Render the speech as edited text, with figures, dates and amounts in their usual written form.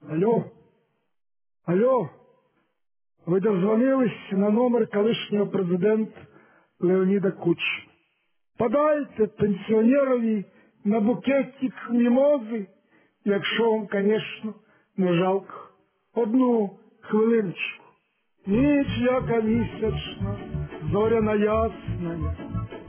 Алло, алло, ви дозвонились на номер колишнього президента Леоніда Кучми. Подайте пенсіонерові на букетик мімози, якщо вам, звісно, не жалко. Одну хвилиночку. Ніч яка місячна, зоряна ясна,